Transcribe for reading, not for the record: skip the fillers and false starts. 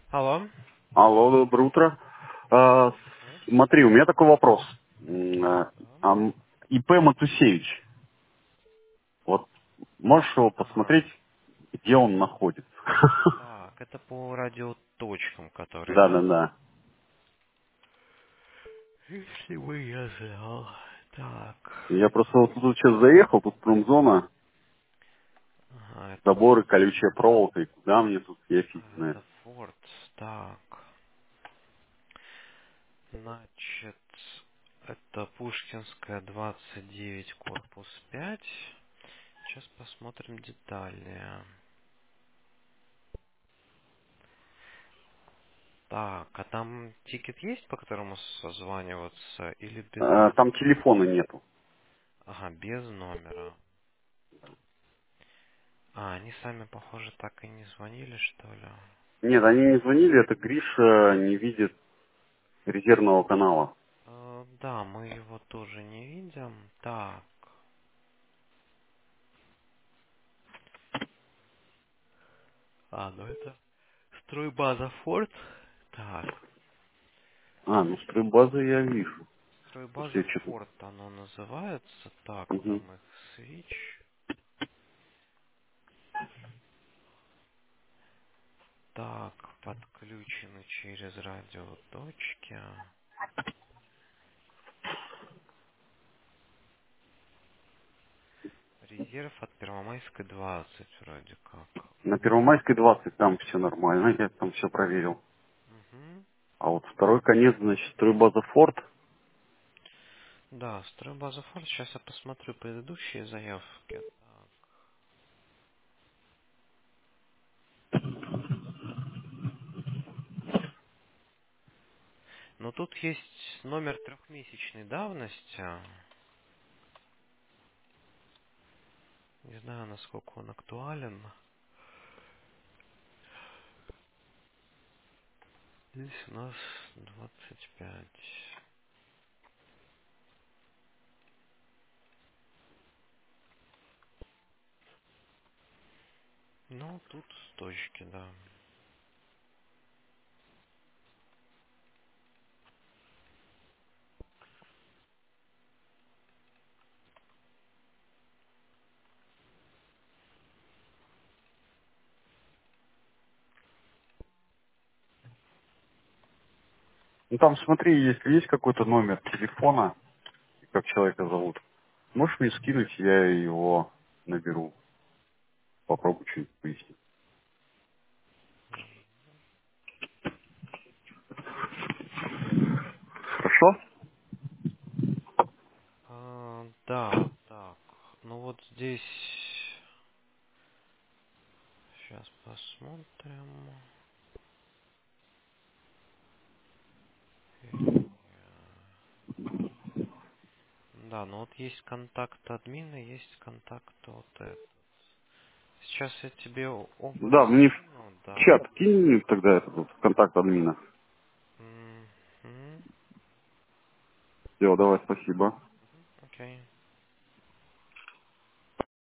Алло. Алло, доброе утро. Привет. Смотри, у меня такой вопрос. Да. ИП Матусевич. Вот можешь его Ага. посмотреть, где он находится? Так, это по радиоточкам, которые, Да, да, да? да. Если бы я знал. Так. Я просто вот тут сейчас заехал, тут промзона, Ага, это, заборы, колючая проволока, и куда мне тут, я фиг знает. это Форд. Так. Значит, это Пушкинская, 29, корпус 5. Сейчас посмотрим детальнее. Так, а там тикет есть, по которому созваниваться, или без Там номера? телефона нету. Ага, без номера. А, они сами, похоже, так и не звонили, что ли? Нет, они не звонили, это Гриша не видит резервного канала. Да, мы его тоже не видим. Так. Ну это стройбаза Форд. Так. Ну стройбазу я вижу. Просто Стройбаза я что-то... Форд оно называется. Так, Мгм. там их свич. Так, подключены через радиоточки. Резерв от Первомайской 20 вроде как. На Первомайской 20 там все нормально, я там все проверил. Угу. А вот второй конец, значит, стройбаза Форд. Да, стройбаза Форд. Сейчас я посмотрю предыдущие заявки. Но тут есть номер трехмесячной давности. Не знаю, насколько он актуален. Здесь у нас 25. Ну, тут с точки, да. Ну там смотри, если есть какой-то номер телефона, как человека зовут, можешь мне скинуть, я его наберу, попробую что-нибудь выяснить. Хорошо? Да, так. Ну вот здесь... Сейчас посмотрим. Да, ну вот есть контакт админа, есть контакт вот этот. Сейчас я тебе оба Да, мне в скину, да. чат кинь тогда этот вот контакт админа. Мгм. Все, давай, спасибо. Окей.